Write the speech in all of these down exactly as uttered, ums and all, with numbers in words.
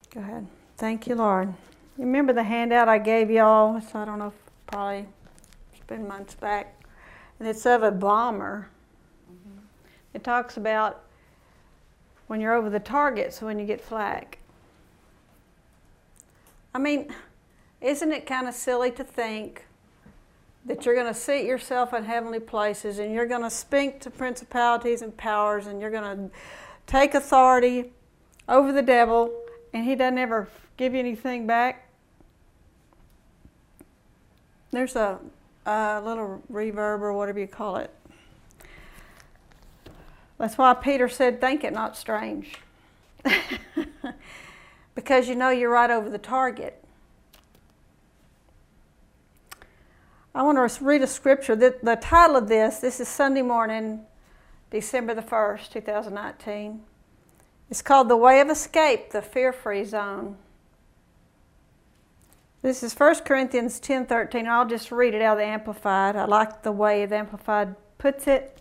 Go ahead. Thank you, Lord. You remember the handout I gave y'all? So I don't know, if probably it's been months back. And it's of a bomber. Mm-hmm. It talks about when you're over the target, so when you get flak. I mean, isn't it kind of silly to think that you're going to seat yourself in heavenly places and you're going to speak to principalities and powers and you're going to take authority over the devil and he doesn't ever give you anything back? There's a, a little reverb or whatever you call it. That's why Peter said, think it not strange. Because you know you're right over the target. I want to read a scripture. The, the title of this, this is Sunday morning, December the first, two thousand nineteen. It's called The Way of Escape, the Fear-Free Zone. This is First Corinthians ten thirteen. I'll just read it out of the Amplified. I like the way the Amplified puts it.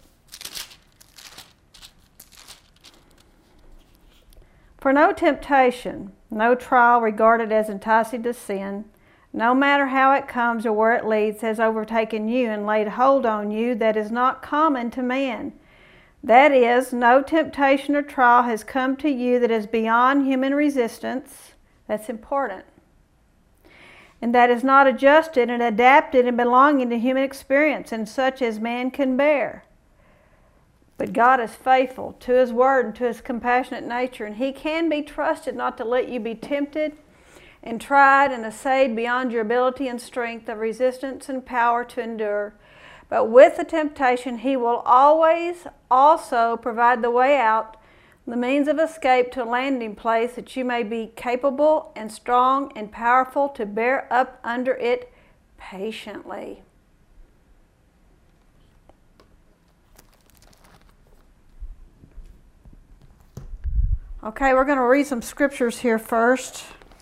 For no temptation, no trial regarded as enticing to sin, no matter how it comes or where it leads, has overtaken you and laid hold on you that is not common to man. That is, no temptation or trial has come to you that is beyond human resistance. That's important. And that is not adjusted and adapted and belonging to human experience and such as man can bear. But God is faithful to His Word and to His compassionate nature, and He can be trusted not to let you be tempted and tried and assayed beyond your ability and strength of resistance and power to endure. But with the temptation, He will always also provide the way out, the means of escape to a landing place that you may be capable and strong and powerful to bear up under it patiently. Okay, we're going to read some scriptures here first.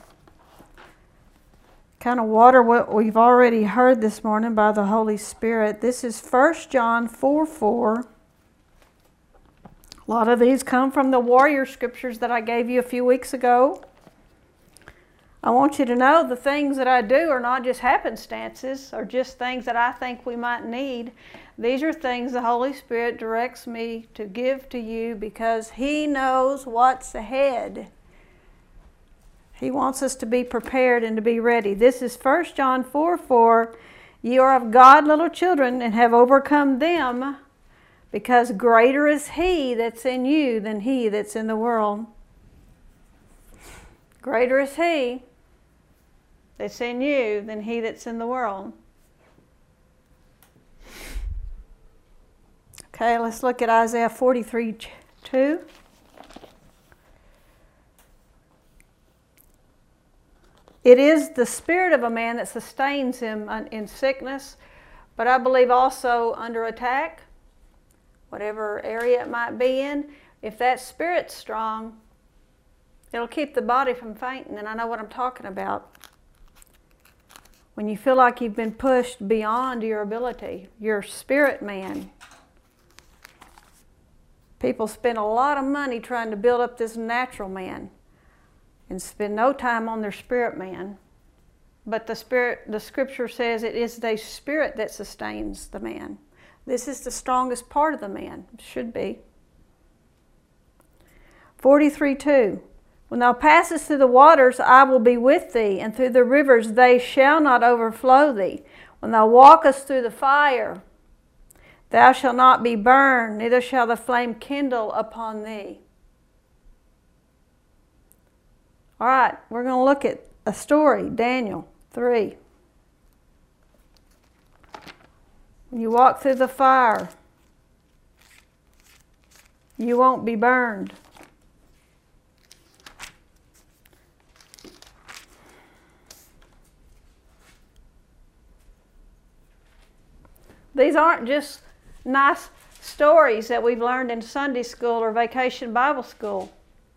Kind of water what we've already heard this morning by the Holy Spirit. This is First John four four. A lot of these come from the warrior scriptures that I gave you a few weeks ago. I want you to know the things that I do are not just happenstances or just things that I think we might need. These are things the Holy Spirit directs me to give to you because He knows what's ahead. He wants us to be prepared and to be ready. This is First John four four. You are of God, little children, and have overcome them, because greater is He that's in you than he that's in the world. Greater is He that's in you than he that's in the world. Okay, let's look at Isaiah forty-three two. It is the spirit of a man that sustains him in sickness, but I believe also under attack, whatever area it might be in. If that spirit's strong, it'll keep the body from fainting, and I know what I'm talking about. When you feel like you've been pushed beyond your ability, your spirit man. People spend a lot of money trying to build up this natural man and spend no time on their spirit man. But the spirit, the scripture says it is the spirit that sustains the man. This is the strongest part of the man. It should be. forty-three two. When thou passest through the waters, I will be with thee, and through the rivers they shall not overflow thee. When thou walkest through the fire, thou shalt not be burned, neither shall the flame kindle upon thee. All right, we're going to look at a story, Daniel three. When you walk through the fire, you won't be burned. These aren't just nice stories that we've learned in Sunday school or vacation Bible school.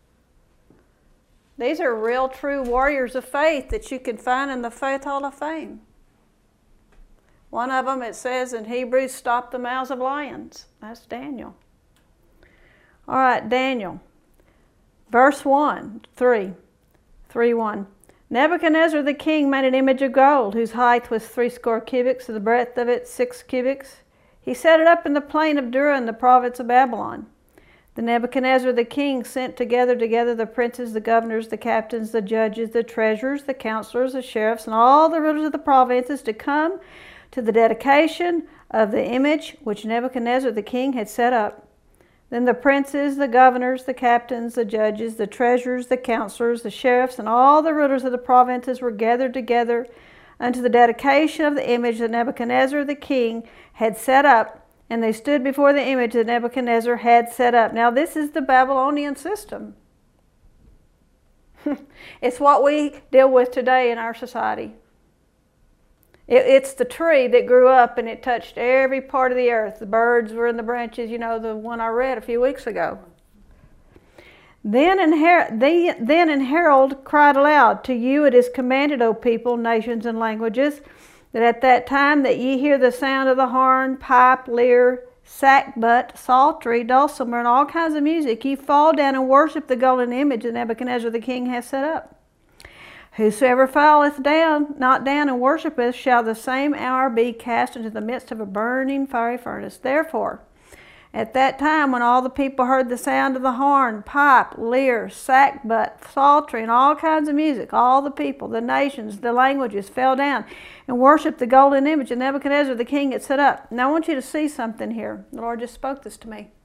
These are real, true warriors of faith that you can find in the Faith Hall of Fame. One of them, it says in Hebrews, stopped the mouths of lions. That's Daniel. All right, Daniel. Verse one, three. three one. Nebuchadnezzar the king made an image of gold, whose height was threescore cubits, and the breadth of it six cubits. He set it up in the plain of Dura in the province of Babylon. The Nebuchadnezzar the king sent together together the princes, the governors, the captains, the judges, the treasurers, the counselors, the sheriffs, and all the rulers of the provinces to come to the dedication of the image which Nebuchadnezzar the king had set up. Then the princes, the governors, the captains, the judges, the treasurers, the counselors, the sheriffs, and all the rulers of the provinces were gathered together unto the dedication of the image that Nebuchadnezzar the king had set up, and they stood before the image that Nebuchadnezzar had set up. Now this is the Babylonian system. It's what we deal with today in our society. It, it's the tree that grew up and it touched every part of the earth. The birds were in the branches, you know, the one I read a few weeks ago. Then and, Her- they, then and Herald cried aloud, to you it is commanded, O people, nations, and languages, that at that time that ye hear the sound of the horn, pipe, lyre, sackbut, psaltery, dulcimer, and all kinds of music, ye fall down and worship the golden image that Nebuchadnezzar the king hath set up. Whosoever falleth down, not down, and worshipeth, shall the same hour be cast into the midst of a burning fiery furnace. Therefore, at that time when all the people heard the sound of the horn, pipe, lyre, sackbut, psaltery, and all kinds of music, all the people, the nations, the languages fell down and worshiped the golden image that Nebuchadnezzar the king had set up. Now I want you to see something here. The Lord just spoke this to me.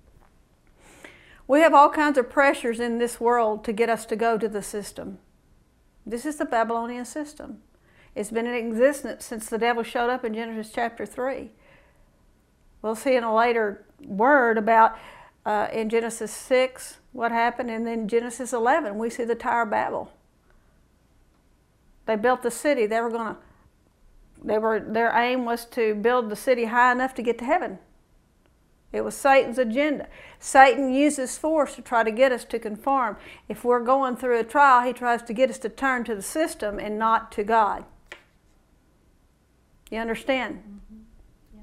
We have all kinds of pressures in this world to get us to go to the system. This is the Babylonian system. It's been in existence since the devil showed up in Genesis chapter three. We'll see in a later word about uh, in Genesis six what happened, and then Genesis eleven we see the Tower of Babel. They built the city. They were going to. They were. Their aim was to build the city high enough to get to heaven. It was Satan's agenda. Satan uses force to try to get us to conform. If we're going through a trial, he tries to get us to turn to the system and not to God. You understand? Mm-hmm. Yeah.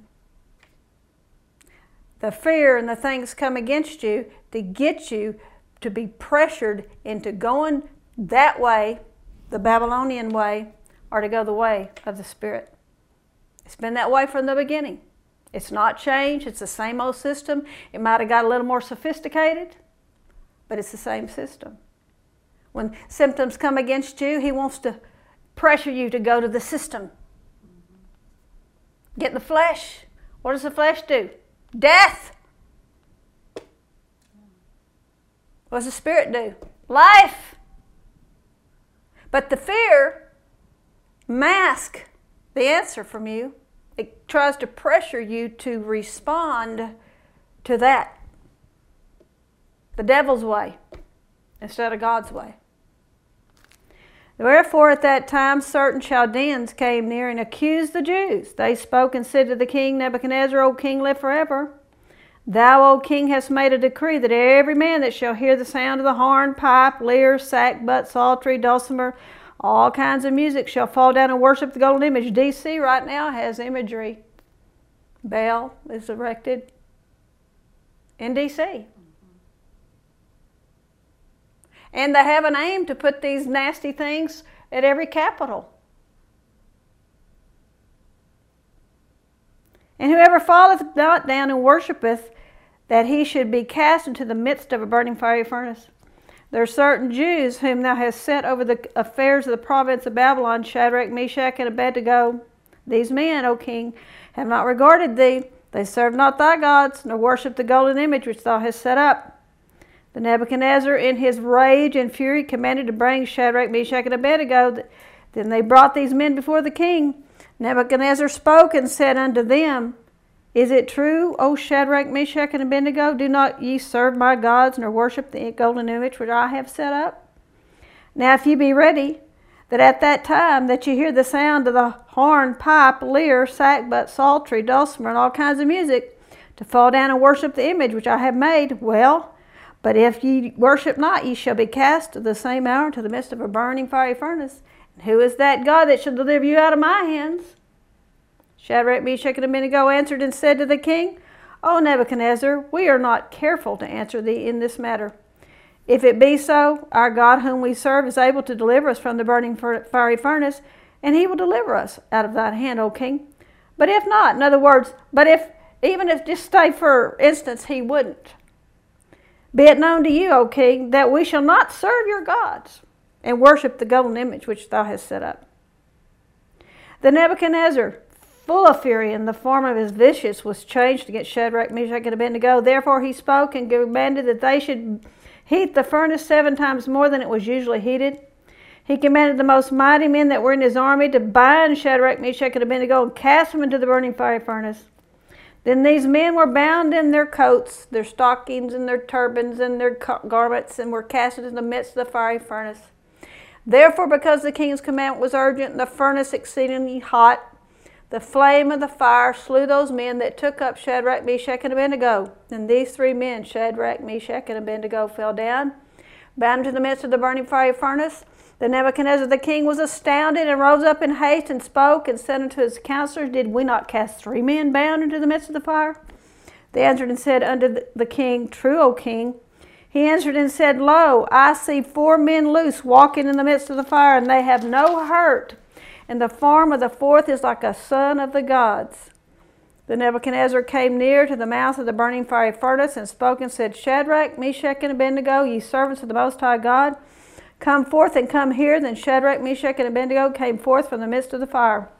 The fear and the things come against you to get you to be pressured into going that way, the Babylonian way, or to go the way of the Spirit. It's been that way from the beginning. It's not changed. It's the same old system. It might have got a little more sophisticated, but it's the same system. When symptoms come against you, he wants to pressure you to go to the system. Get the flesh. What does the flesh do? Death. What does the Spirit do? Life. But the fear masks the answer from you. It tries to pressure you to respond to that. The devil's way instead of God's way. Wherefore at that time certain Chaldeans came near and accused the Jews. They spoke and said to the king Nebuchadnezzar, O king, live forever. Thou, O king, hast made a decree that every man that shall hear the sound of the horn, pipe, lyre, sackbut, psaltery, dulcimer, all kinds of music shall fall down and worship the golden image. D C right now has imagery. Baal is erected in D C And they have an aim to put these nasty things at every capital. And whoever falleth not down and worshipeth, that he should be cast into the midst of a burning fiery furnace. There are certain Jews whom thou hast set over the affairs of the province of Babylon, Shadrach, Meshach, and Abednego. These men, O king, have not regarded thee. They serve not thy gods, nor worship the golden image which thou hast set up. The Nebuchadnezzar, in his rage and fury, commanded to bring Shadrach, Meshach, and Abednego. Then they brought these men before the king. Nebuchadnezzar spoke and said unto them, Is it true, O Shadrach, Meshach, and Abednego? Do not ye serve my gods, nor worship the golden image which I have set up? Now if ye be ready, that at that time that ye hear the sound of the horn, pipe, lyre, sackbut, psaltery, dulcimer, and all kinds of music, to fall down and worship the image which I have made, well, but if ye worship not, ye shall be cast at the same hour into the midst of a burning fiery furnace. And who is that God that shall deliver you out of my hands? Shadrach, Meshach, and Abednego answered and said to the king, O Nebuchadnezzar, we are not careful to answer thee in this matter. If it be so, our God whom we serve is able to deliver us from the burning fiery furnace, and he will deliver us out of thine hand, O king. But if not, in other words, but if, even if, just say for instance, he wouldn't. Be it known to you, O king, that we shall not serve your gods and worship the golden image which thou hast set up. Then Nebuchadnezzar, full of fury, and the form of his vicious was changed against Shadrach, Meshach, and Abednego. Therefore he spoke and commanded that they should heat the furnace seven times more than it was usually heated. He commanded the most mighty men that were in his army to bind Shadrach, Meshach, and Abednego and cast them into the burning fiery furnace. Then these men were bound in their coats, their stockings, and their turbans, and their garments, and were cast into the midst of the fiery furnace. Therefore, because the king's commandment was urgent, and the furnace exceedingly hot, the flame of the fire slew those men that took up Shadrach, Meshach, and Abednego. And these three men, Shadrach, Meshach, and Abednego, fell down, bound into the midst of the burning fiery furnace. Then Nebuchadnezzar the king was astounded, and rose up in haste, and spoke, and said unto his counselors, Did we not cast three men bound into the midst of the fire? They answered and said unto the king, True, O king. He answered and said, Lo, I see four men loose walking in the midst of the fire, and they have no hurt. And the form of the fourth is like a son of the gods. Then Nebuchadnezzar came near to the mouth of the burning fiery furnace, and spoke and said, Shadrach, Meshach, and Abednego, ye servants of the Most High God, come forth and come here. Then Shadrach, Meshach, and Abednego came forth from the midst of the fire.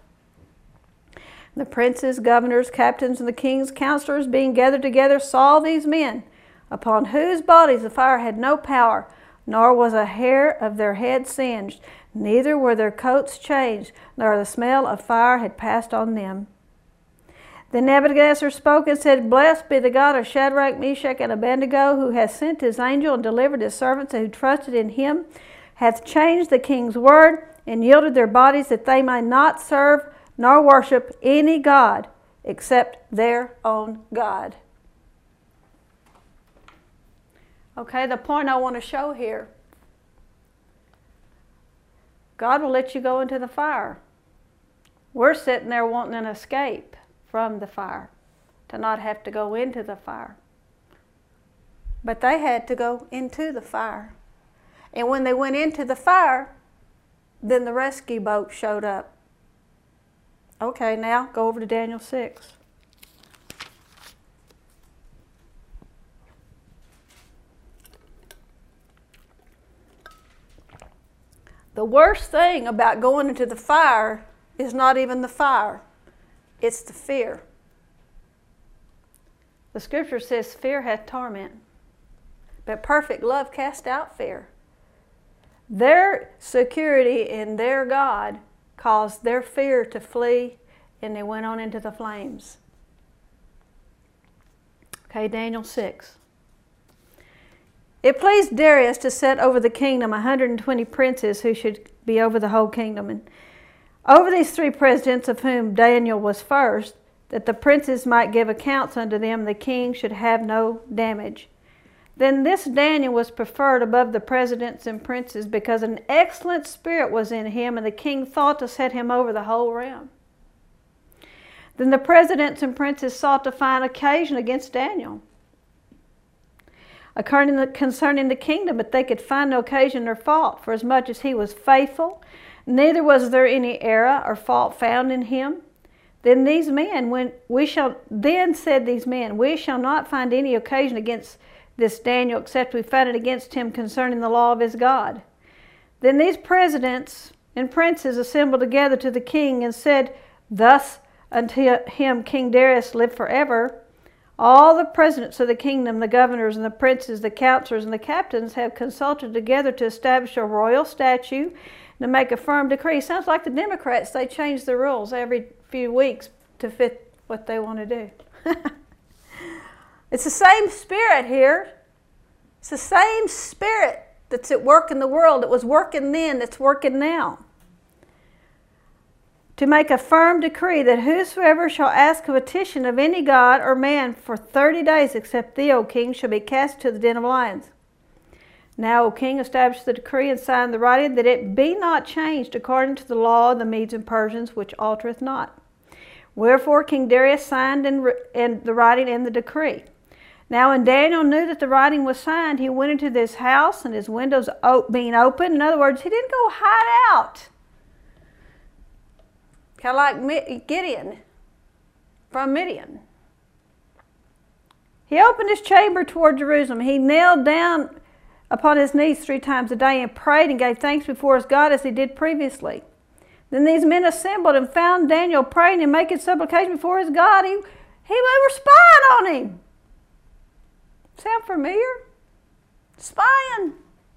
The princes, governors, captains, and the king's counselors, being gathered together, saw these men, upon whose bodies the fire had no power, nor was a hair of their head singed, neither were their coats changed, nor the smell of fire had passed on them. Then Nebuchadnezzar spoke and said, Blessed be the God of Shadrach, Meshach, and Abednego, who hath sent his angel and delivered his servants who trusted in him, hath changed the king's word, and yielded their bodies that they might not serve nor worship any god except their own God. Okay, the point I want to show here, God will let you go into the fire. We're sitting there wanting an escape from the fire, to not have to go into the fire. But they had to go into the fire. And when they went into the fire, then the rescue boat showed up. Okay, now go over to Daniel six. The worst thing about going into the fire is not even the fire. It's the fear. The scripture says fear hath torment, but perfect love cast out fear. Their security in their God caused their fear to flee, and they went on into the flames. Okay, Daniel six. It pleased Darius to set over the kingdom one hundred twenty princes who should be over the whole kingdom. And over these three presidents, of whom Daniel was first, that the princes might give accounts unto them, the king should have no damage. Then this Daniel was preferred above the presidents and princes, because an excellent spirit was in him, and the king thought to set him over the whole realm. Then the presidents and princes sought to find occasion against Daniel concerning the kingdom, but they could find no occasion or fault, for as much as he was faithful, neither was there any error or fault found in him. Then these men, when we shall, then said these men, we shall not find any occasion against this Daniel, except we find it against him concerning the law of his God. Then these presidents and princes assembled together to the king, and said, Thus unto him King Darius live forever. All the presidents of the kingdom, the governors and the princes, the counselors and the captains have consulted together to establish a royal statute, to make a firm decree. Sounds like the Democrats, they change the rules every few weeks to fit what they want to do. It's the same spirit here. It's the same spirit that's at work in the world. It was working then, that's working now. To make a firm decree that whosoever shall ask a petition of any god or man for thirty days, except thee, O king, shall be cast to the den of lions. Now, O king, establish the decree and sign the writing, that it be not changed according to the law of the Medes and Persians, which altereth not. Wherefore King Darius signed in, in the writing and the decree. Now when Daniel knew that the writing was signed, he went into this house, and his windows being open. In other words, he didn't go hide out. Kind of like Gideon from Midian. He opened his chamber toward Jerusalem. He knelt down upon his knees three times a day and prayed and gave thanks before his God as he did previously. Then these men assembled and found Daniel praying and making supplication before his God. He, he, they were spying on him. Sound familiar? Spying.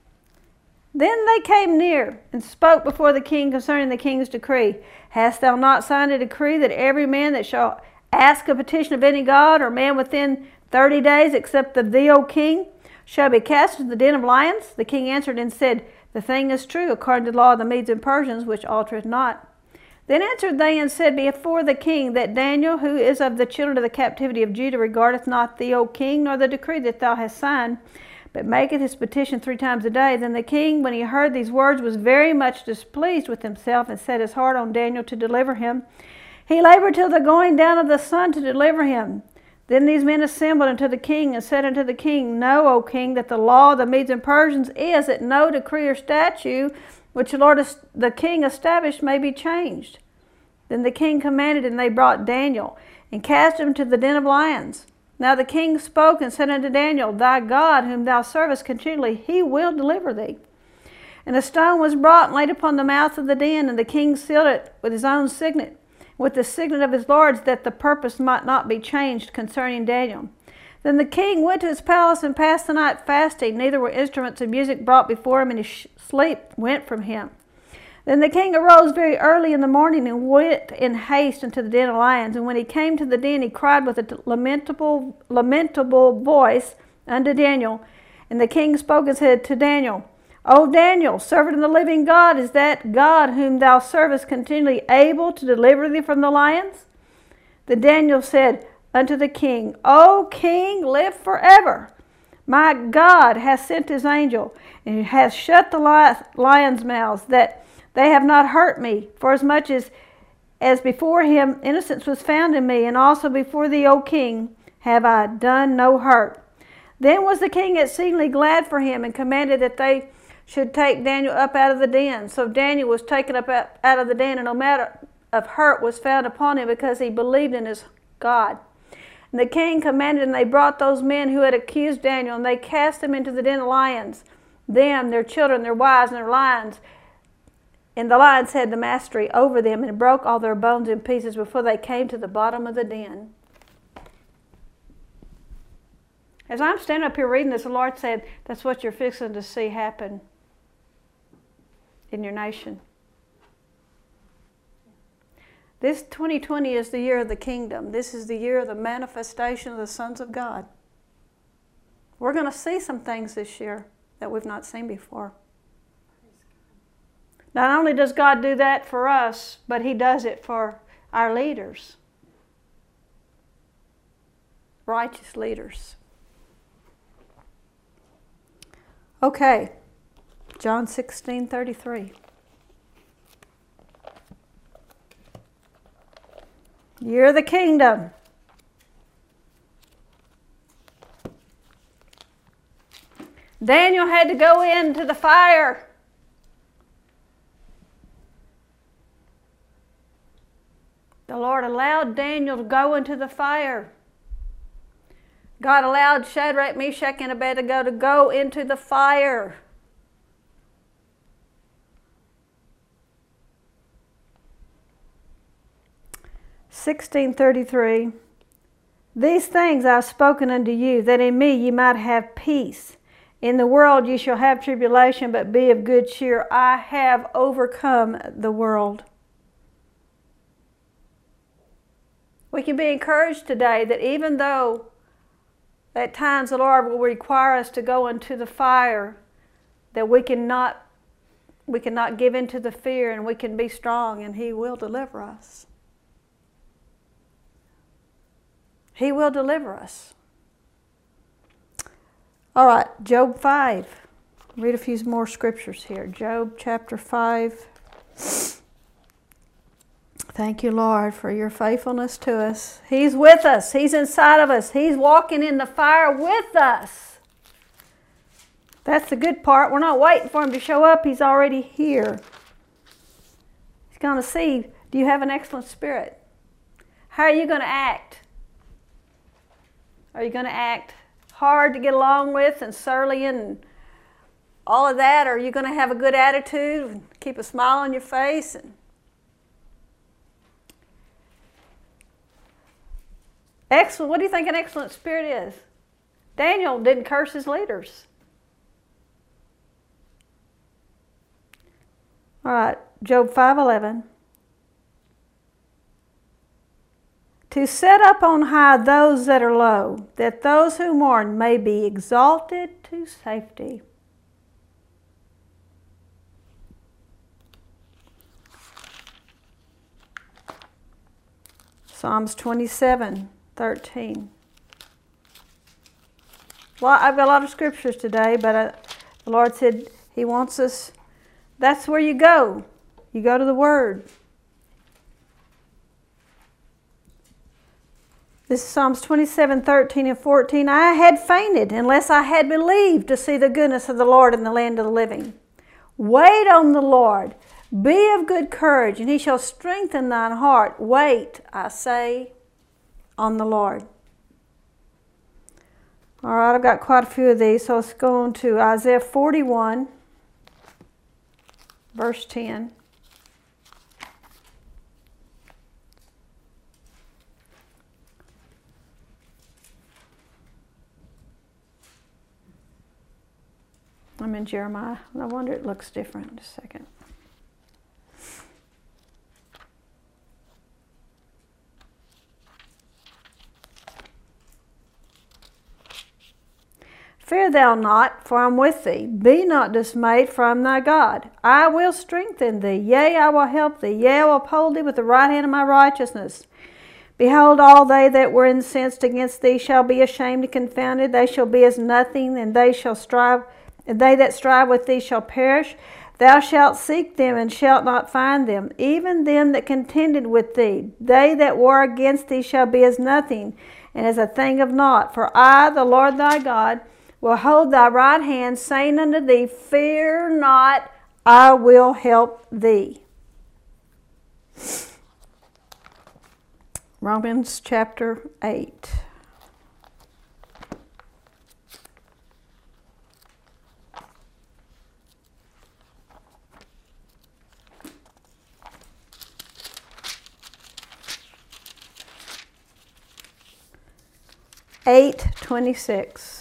Then they came near and spoke before the king concerning the king's decree. Hast thou not signed a decree that every man that shall ask a petition of any god or man within thirty days, except of thee, O king, shall be cast into the den of lions? The king answered and said, The thing is true, according to the law of the Medes and Persians, which altereth not. Then answered they and said before the king, that Daniel, who is of the children of the captivity of Judah, regardeth not thee, O king, nor the decree that thou hast signed, but maketh his petition three times a day. Then the king, when he heard these words, was very much displeased with himself, and set his heart on Daniel to deliver him. He labored till the going down of the sun to deliver him. Then these men assembled unto the king, and said unto the king, Know, O king, that the law of the Medes and Persians is that no decree or statute which the Lord the king established may be changed. Then the king commanded, and they brought Daniel, and cast him into the den of lions. Now the king spoke and said unto Daniel, Thy God, whom thou servest continually, he will deliver thee. And a stone was brought and laid upon the mouth of the den, and the king sealed it with his own signet, with the signet of his lords, that the purpose might not be changed concerning Daniel. Then the king went to his palace and passed the night fasting. Neither were instruments of music brought before him, and his sleep went from him. Then the king arose very early in the morning and went in haste into the den of lions. And when he came to the den, he cried with a lamentable, lamentable voice unto Daniel. And the king spoke and said to Daniel, O Daniel, servant of the living God, is that God whom thou servest continually able to deliver thee from the lions? Then Daniel said unto the king, O king, live forever. My God hath sent his angel, and hath shut the lions' mouths, that they have not hurt me, for as much as, as before him innocence was found in me, and also before thee, O king, have I done no hurt. Then was the king exceedingly glad for him, and commanded that they should take Daniel up out of the den. So Daniel was taken up out of the den, and no matter of hurt was found upon him, because he believed in his God. And the king commanded, and they brought those men who had accused Daniel, and they cast them into the den of lions, them, their children, their wives, and their lions. And the lions had the mastery over them, and broke all their bones in pieces before they came to the bottom of the den. As I'm standing up here reading this, the Lord said, that's what you're fixing to see happen in your nation. This twenty twenty is the year of the kingdom. This is the year of the manifestation of the sons of God. We're going to see some things this year that we've not seen before. Not only does God do that for us, but he does it for our leaders. Righteous leaders. Okay, John sixteen thirty-three. Year of the kingdom. Daniel had to go into the fire. The Lord allowed Daniel to go into the fire. God allowed Shadrach, Meshach, and Abednego to go into the fire. sixteen thirty-three. These things I have spoken unto you, that in me ye might have peace. In the world ye shall have tribulation, but be of good cheer. I have overcome the world. We can be encouraged today that even though at times the Lord will require us to go into the fire, that we cannot, we cannot give in to the fear, and we can be strong, and he will deliver us. He will deliver us. All right, Job five. Read a few more scriptures here. Job chapter five. Thank you, Lord, for your faithfulness to us. He's with us. He's inside of us. He's walking in the fire with us. That's the good part. We're not waiting for him to show up. He's already here. He's going to see, do you have an excellent spirit? How are you going to act? Are you going to act hard to get along with and surly and all of that? Or are you going to have a good attitude and keep a smile on your face? And excellent. What do you think an excellent spirit is? Daniel didn't curse his leaders. All right, Job five eleven. To set up on high those that are low, that those who mourn may be exalted to safety. Psalms twenty-seven thirteen. Well, I've got a lot of scriptures today, but I, the Lord said He wants us, that's where you go. You go to the Word. This is Psalms twenty-seven thirteen and fourteen. I had fainted unless I had believed to see the goodness of the Lord in the land of the living. Wait on the Lord. Be of good courage, and He shall strengthen thine heart. Wait, I say, on the Lord. All right, I've got quite a few of these, so let's go on to Isaiah forty-one, verse ten. I'm in Jeremiah. No wonder it looks different. Just a second. Fear thou not, for I am with thee. Be not dismayed, for I am thy God. I will strengthen thee. Yea, I will help thee. Yea, I will uphold thee with the right hand of my righteousness. Behold, all they that were incensed against thee shall be ashamed and confounded. They shall be as nothing, and they shall strive, and they that strive with thee shall perish. Thou shalt seek them, and shalt not find them. Even them that contended with thee, they that war against thee shall be as nothing, and as a thing of naught. For I, the Lord thy God, will hold thy right hand, saying unto thee, fear not, I will help thee. Romans chapter eight. eight twenty-six.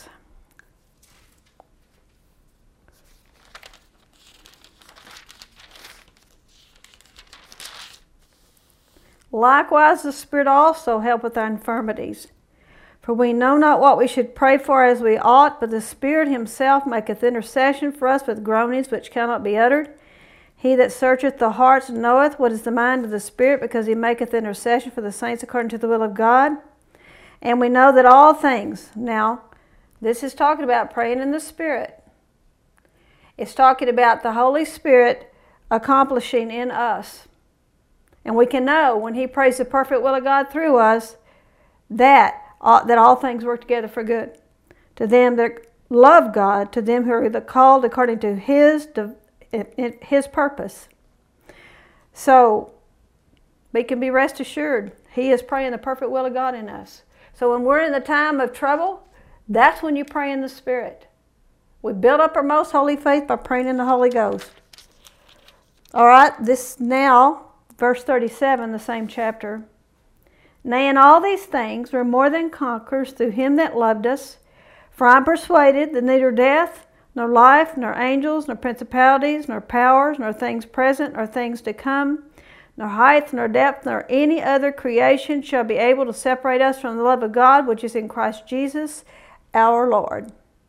Likewise the Spirit also helpeth our infirmities. For we know not what we should pray for as we ought, but the Spirit Himself maketh intercession for us with groanings which cannot be uttered. He that searcheth the hearts knoweth what is the mind of the Spirit, because He maketh intercession for the saints according to the will of God. And we know that all things, now this is talking about praying in the Spirit. It's talking about the Holy Spirit accomplishing in us. And we can know when He prays the perfect will of God through us that, uh, that all things work together for good. To them that love God, to them who are the called according to His, His purpose. So we can be rest assured He is praying the perfect will of God in us. So when we're in the time of trouble, that's when you pray in the Spirit. We build up our most holy faith by praying in the Holy Ghost. All right, this now... Verse thirty-seven, the same chapter. Nay, in all these things we're more than conquerors through Him that loved us. For I am persuaded that neither death, nor life, nor angels, nor principalities, nor powers, nor things present, nor things to come, nor height, nor depth, nor any other creation shall be able to separate us from the love of God, which is in Christ Jesus, our Lord.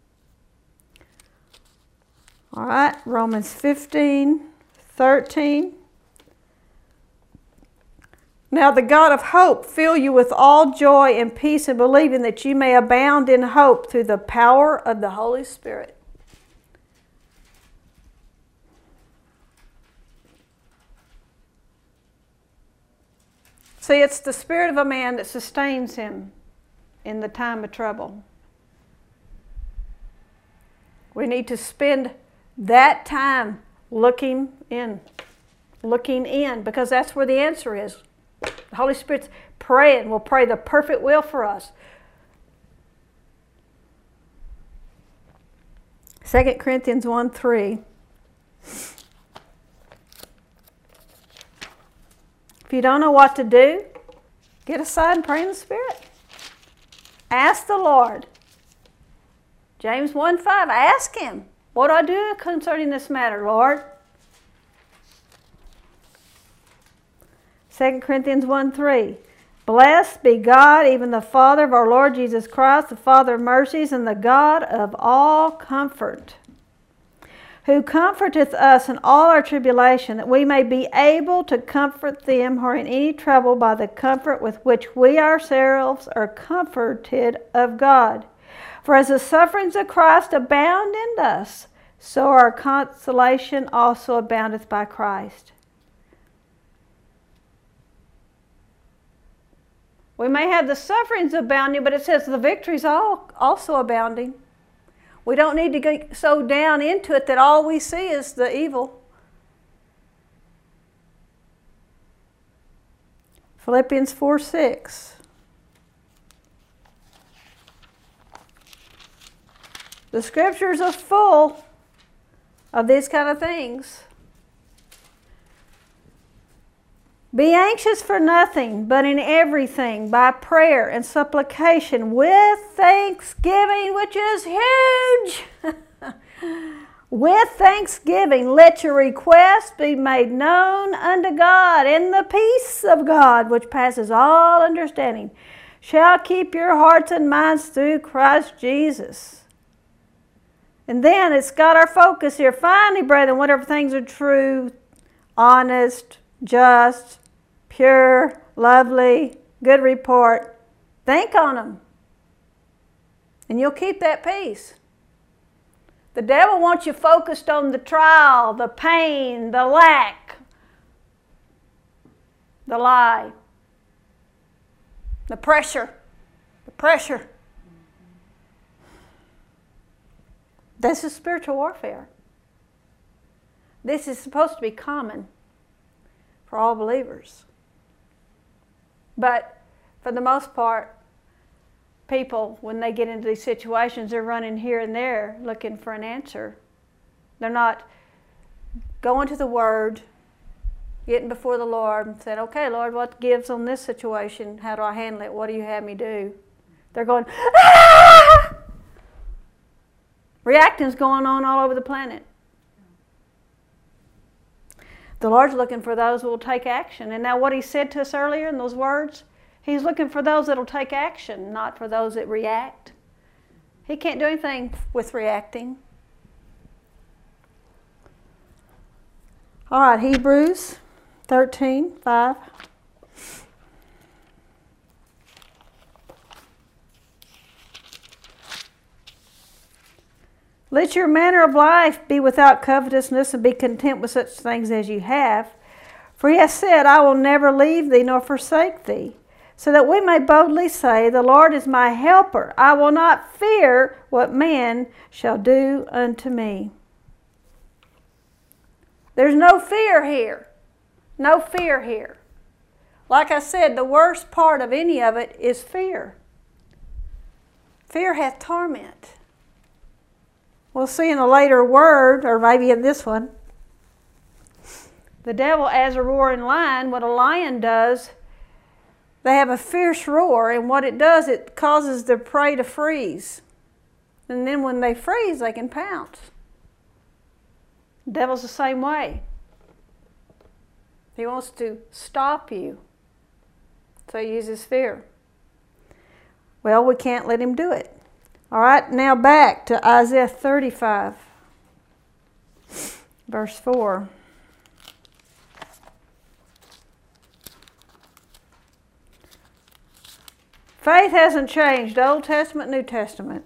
All right, Romans fifteen thirteen. Now the God of hope fill you with all joy and peace in believing, that you may abound in hope through the power of the Holy Spirit. See, it's the spirit of a man that sustains him in the time of trouble. We need to spend that time looking in, looking in, because that's where the answer is. The Holy Spirit's praying, will pray the perfect will for us. Second Corinthians one three. If you don't know what to do, get aside and pray in the Spirit. Ask the Lord. James one five, ask Him, what do I do concerning this matter, Lord? Second Corinthians one three. Blessed be God, even the Father of our Lord Jesus Christ, the Father of mercies and the God of all comfort, who comforteth us in all our tribulation, that we may be able to comfort them who are in any trouble by the comfort with which we ourselves are comforted of God. For as the sufferings of Christ abound in us, so our consolation also aboundeth by Christ. We may have the sufferings abounding, but it says the victory's all also abounding. We don't need to get so down into it that all we see is the evil. Philippians four six. The scriptures are full of these kind of things. Be anxious for nothing, but in everything, by prayer and supplication, with thanksgiving, which is huge. With thanksgiving, let your requests be made known unto God, and the peace of God, which passes all understanding, shall keep your hearts and minds through Christ Jesus. And then it's got our focus here. Finally, brethren, whatever things are true, honest, just, pure, lovely, good report, think on them. And you'll keep that peace. The devil wants you focused on the trial, the pain, the lack, the lie, the pressure, the pressure. This is spiritual warfare. This is supposed to be common for all believers. But for the most part, people, when they get into these situations, they're running here and there looking for an answer. They're not going to the Word, getting before the Lord and saying, okay, Lord, what gives on this situation? How do I handle it? What do you have me do? They're going, ah! Reacting's going on all over the planet. The Lord's looking for those who will take action. And now what He said to us earlier in those words, He's looking for those that will take action, not for those that react. He can't do anything with reacting. All right, Hebrews thirteen five. Let your manner of life be without covetousness, and be content with such things as you have. For He has said, I will never leave thee nor forsake thee. So that we may boldly say, the Lord is my helper. I will not fear what man shall do unto me. There's no fear here. No fear here. Like I said, the worst part of any of it is fear. Fear hath torment. We'll see in a later word, or maybe in this one. The devil, as a roaring lion, what a lion does, they have a fierce roar, and what it does, it causes their prey to freeze. And then when they freeze, they can pounce. The devil's the same way. He wants to stop you. So he uses fear. Well, we can't let him do it. All right, now back to Isaiah thirty-five, verse four. Faith hasn't changed, Old Testament, New Testament.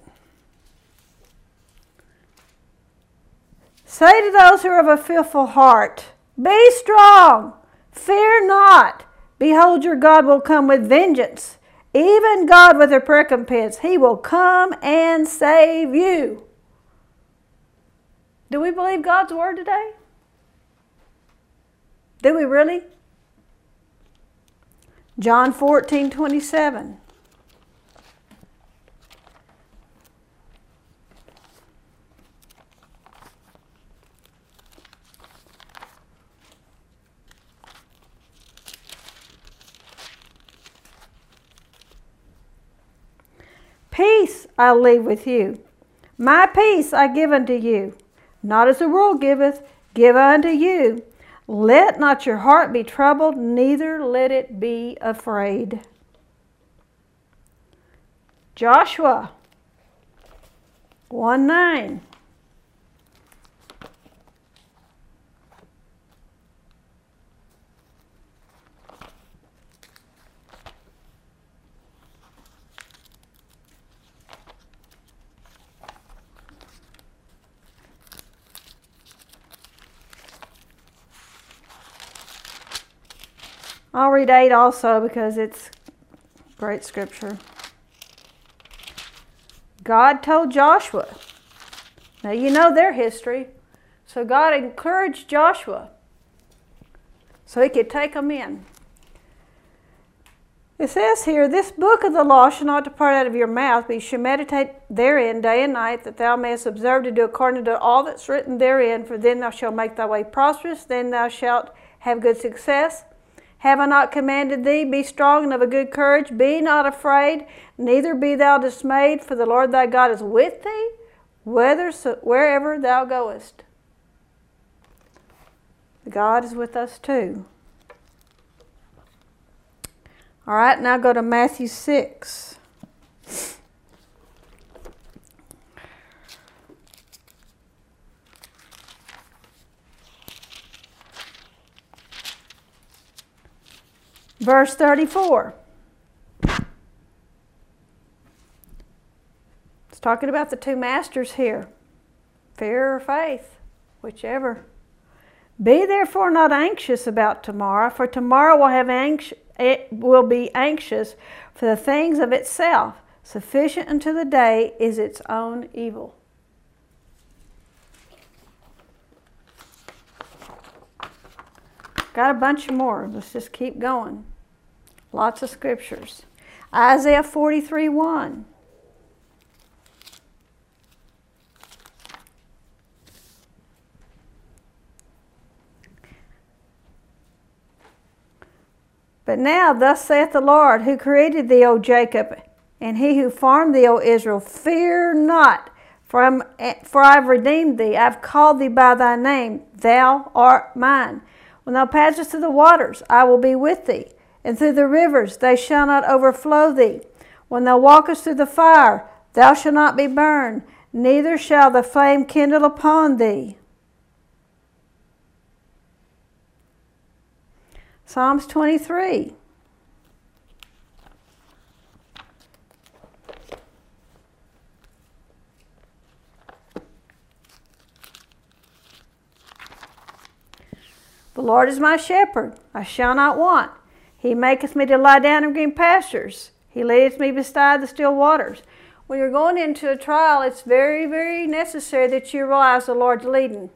Say to those who are of a fearful heart, be strong, fear not. Behold, your God will come with vengeance, even God with a recompense. He will come and save you. Do we believe God's word today? Do we really? John fourteen twenty-seven. Peace I leave with you. My peace I give unto you. Not as the world giveth, give I unto you. Let not your heart be troubled, neither let it be afraid. Joshua one nine. I'll read eight also because it's great scripture. God told Joshua. Now you know their history. So God encouraged Joshua so he could take them in. It says here, this book of the law shall not depart out of your mouth, but you shall meditate therein day and night, that thou mayest observe to do according to all that's written therein, for then thou shalt make thy way prosperous, then thou shalt have good success. Have I not commanded thee? Be strong and of a good courage. Be not afraid, neither be thou dismayed, for the Lord thy God is with thee, whether, wherever thou goest. God is with us too. All right, now go to Matthew six. Verse thirty-four. It's talking about the two masters here. Fear or faith, whichever. Be therefore not anxious about tomorrow, for tomorrow will have anx- it will be anxious for the things of itself. Sufficient unto the day is its own evil. Got a bunch more. Let's just keep going. Lots of scriptures. Isaiah forty-three one. But now thus saith the Lord, who created thee, O Jacob, and he who formed thee, O Israel, fear not, for, I'm, for I have redeemed thee. I have called thee by thy name. Thou art mine. When thou passest through the waters, I will be with thee, and through the rivers, they shall not overflow thee. When thou walkest through the fire, thou shalt not be burned, neither shall the flame kindle upon thee. Psalms twenty-three. The Lord is my shepherd, I shall not want. He maketh me to lie down in green pastures. He leadeth me beside the still waters. When you're going into a trial, it's very, very necessary that you realize the Lord's leading.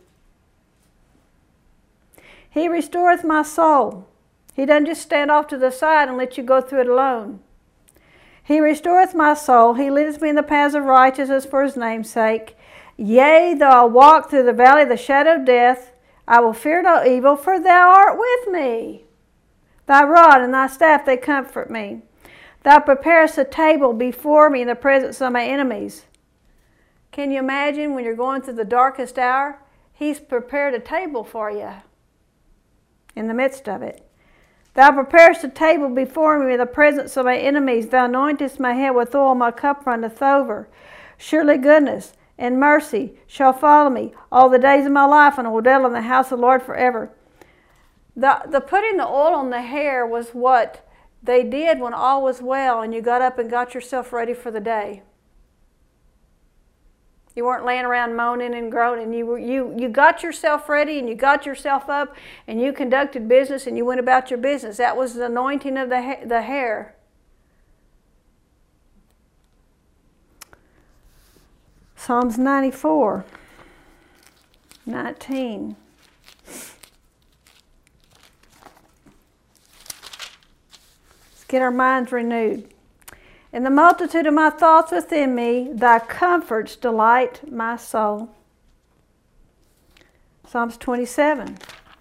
He restoreth my soul. He doesn't just stand off to the side and let you go through it alone. He restoreth my soul. He leadeth me in the paths of righteousness for his name's sake. Yea, though I walk through the valley of the shadow of death, I will fear no evil, for thou art with me. Thy rod and thy staff, they comfort me. Thou preparest a table before me in the presence of my enemies. Can you imagine when you're going through the darkest hour? He's prepared a table for you in the midst of it. Thou preparest a table before me in the presence of my enemies. Thou anointest my head with oil, my cup runneth over. Surely goodness and mercy shall follow me all the days of my life, and I will dwell in the house of the Lord forever. The, the putting the oil on the hair was what they did when all was well and you got up and got yourself ready for the day. You weren't laying around moaning and groaning. You, were, you, you got yourself ready and you got yourself up and you conducted business and you went about your business. That was the anointing of the, ha- the hair. Psalms ninety-four, nineteen. Let's get our minds renewed. In the multitude of my thoughts within me, thy comforts delight my soul. Psalms twenty-seven,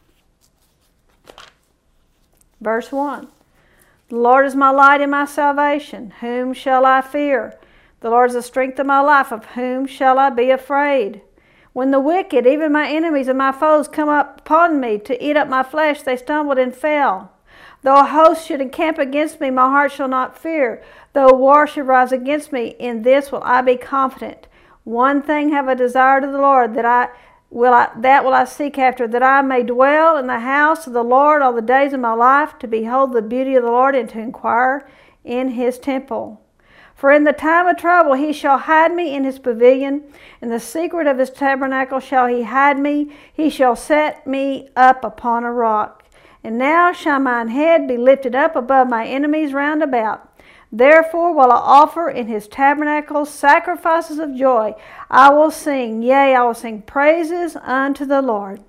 verse one. The Lord is my light and my salvation. Whom shall I fear? The Lord is the strength of my life. Of whom shall I be afraid? When the wicked, even my enemies and my foes, come up upon me to eat up my flesh, they stumbled and fell. Though a host should encamp against me, my heart shall not fear. Though war should rise against me, in this will I be confident. One thing have I desired of the Lord, that I will I, that will I seek after, that I may dwell in the house of the Lord all the days of my life, to behold the beauty of the Lord and to inquire in his temple. For in the time of trouble he shall hide me in his pavilion. In the secret of his tabernacle shall he hide me. He shall set me up upon a rock. And now shall mine head be lifted up above my enemies round about. Therefore will I offer in his tabernacle sacrifices of joy. I will sing, yea, I will sing praises unto the Lord.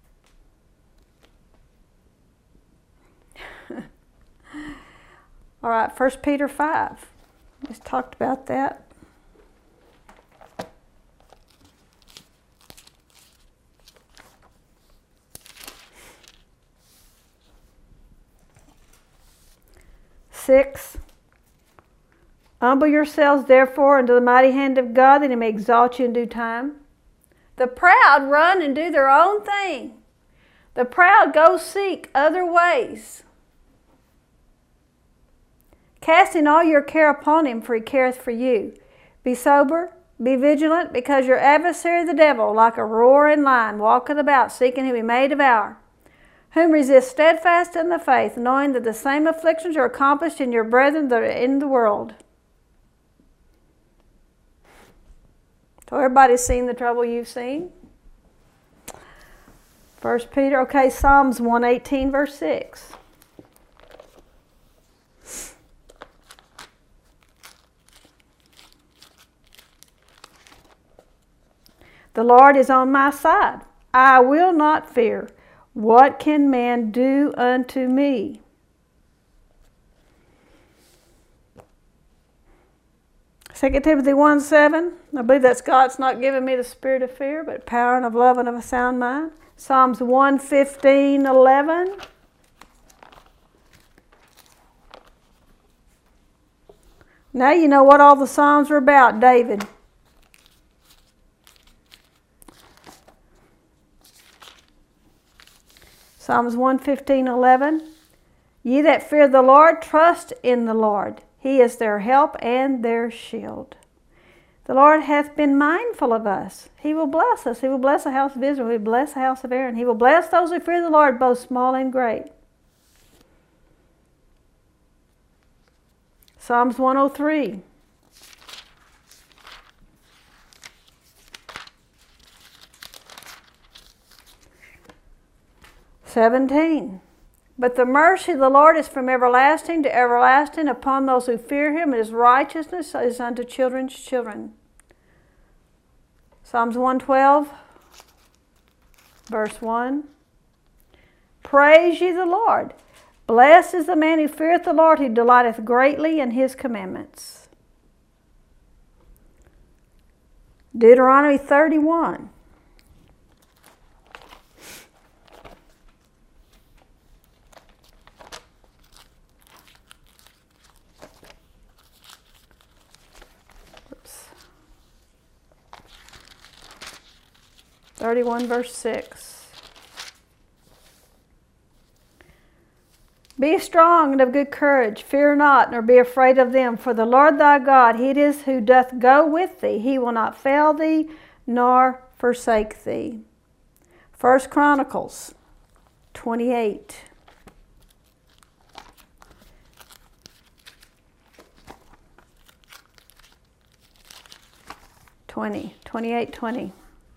All right, First Peter five. Just talked about that. Six. Humble yourselves therefore unto the mighty hand of God, that he may exalt you in due time. The proud run and do their own thing. The proud go seek other ways. Casting all your care upon him, for he careth for you. Be sober, be vigilant, because your adversary the devil, like a roaring lion, walketh about, seeking whom he may devour. Whom resist steadfast in the faith, knowing that the same afflictions are accomplished in your brethren that are in the world. So everybody's seen the trouble you've seen. First Peter, okay, Psalms one eighteen, verse six. The Lord is on my side. I will not fear. What can man do unto me? Second Timothy one seven. I believe that's God's not given me the spirit of fear, but power and of love and of a sound mind. Psalms one fifteen, eleven. Now you know what all the Psalms are about, David. Psalms one fifteen, eleven. Ye that fear the Lord, trust in the Lord. He is their help and their shield. The Lord hath been mindful of us. He will bless us. He will bless the house of Israel. He will bless the house of Aaron. He will bless those who fear the Lord, both small and great. Psalms one oh three. seventeen. But the mercy of the Lord is from everlasting to everlasting upon those who fear him, and his righteousness is unto children's children. Psalms one twelve, verse one. Praise ye the Lord. Blessed is the man who feareth the Lord, who delighteth greatly in his commandments. Deuteronomy thirty-one. thirty-one, verse six. Be strong and of good courage. Fear not, nor be afraid of them. For the Lord thy God, he it is who doth go with thee. He will not fail thee, nor forsake thee. First Chronicles twenty-eight. twenty, twenty-eight twenty.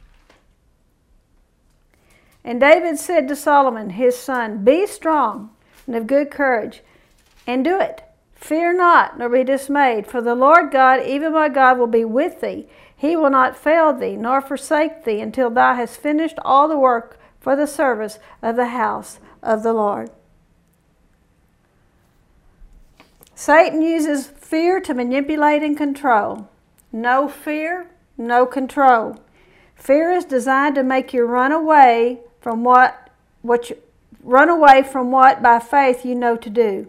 And David said to Solomon, his son, be strong and of good courage, and do it. Fear not, nor be dismayed, for the Lord God, even my God, will be with thee. He will not fail thee, nor forsake thee, until thou hast finished all the work for the service of the house of the Lord. Satan uses fear to manipulate and control. No fear, no control. Fear is designed to make you run away from what, what you, run away from what by faith you know to do.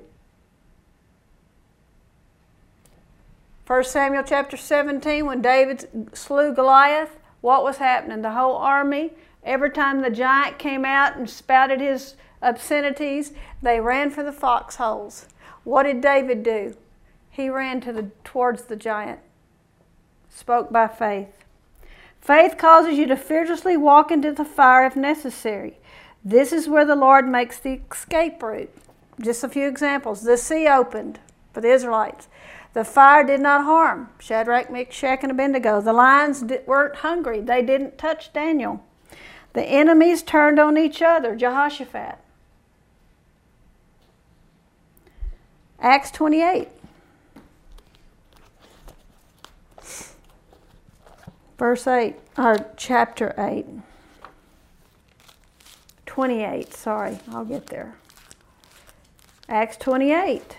First Samuel chapter seventeen, when David slew Goliath, what was happening? The whole army, every time the giant came out and spouted his obscenities, they ran for the foxholes. What did David do? He ran to the, towards the giant. Spoke by faith. Faith causes you to fearlessly walk into the fire if necessary. This is where the Lord makes the escape route. Just a few examples. The sea opened for the Israelites. The fire did not harm Shadrach, Meshach, and Abednego. The lions weren't hungry. They didn't touch Daniel. The enemies turned on each other. Jehoshaphat. Acts twenty-eight. Verse eight, or chapter eight. twenty-eight, sorry, I'll get there. Acts twenty-eight.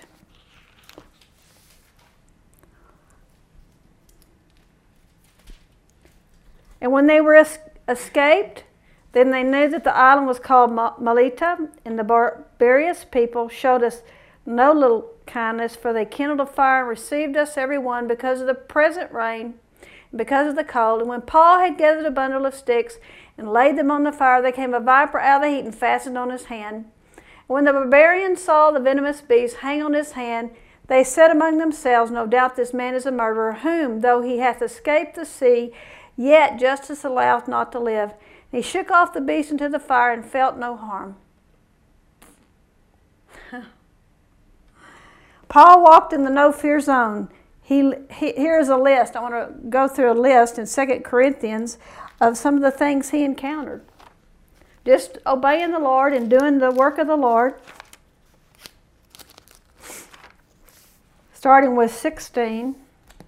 And when they were es- escaped, then they knew that the island was called Melita, and the barbarous people showed us no little kindness, for they kindled a fire and received us every one because of the present rain, and because of the cold. And when Paul had gathered a bundle of sticks and laid them on the fire, there came a viper out of the heat and fastened on his hand. And when the barbarians saw the venomous beast hang on his hand, they said among themselves, no doubt this man is a murderer, whom, though he hath escaped the sea, yet justice alloweth not to live. And he shook off the beast into the fire and felt no harm. Paul walked in the no-fear zone. He, he, here's a list. I want to go through a list in Second Corinthians of some of the things he encountered. Just obeying the Lord and doing the work of the Lord. Starting with sixteen.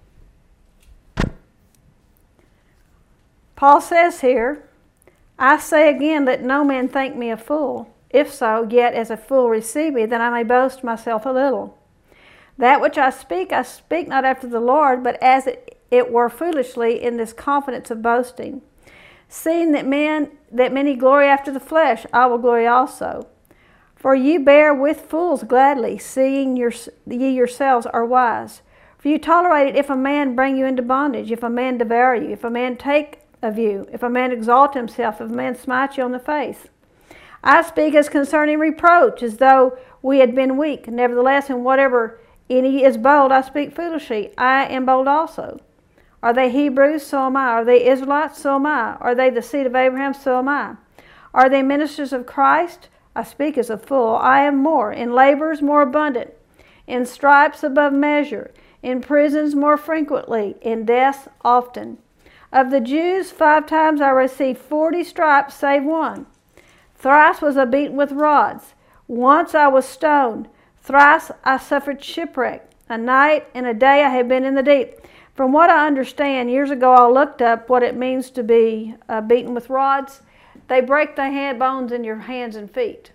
Paul says here, I say again, let no man think me a fool. If so, yet as a fool receive me, that I may boast myself a little. That which I speak, I speak not after the Lord, but as it, it were foolishly, in this confidence of boasting. Seeing that men that many glory after the flesh, I will glory also. For you bear with fools gladly, seeing your, ye yourselves are wise. For you tolerate it if a man bring you into bondage, if a man devour you, if a man take of you, if a man exalt himself, if a man smite you on the face. I speak as concerning reproach, as though we had been weak. Nevertheless, in whatever any is bold, I speak foolishly. I am bold also. Are they Hebrews? So am I. Are they Israelites? So am I. Are they the seed of Abraham? So am I. Are they ministers of Christ? I speak as a fool. I am more. In labors more abundant. In stripes above measure. In prisons more frequently. In deaths often. Of the Jews, five times I received forty stripes, save one. Thrice was I beaten with rods. Once I was stoned. Thrice I suffered shipwreck. A night and a day I have been in the deep. From what I understand, years ago I looked up what it means to be uh, beaten with rods. They break the hand bones in your hands and feet.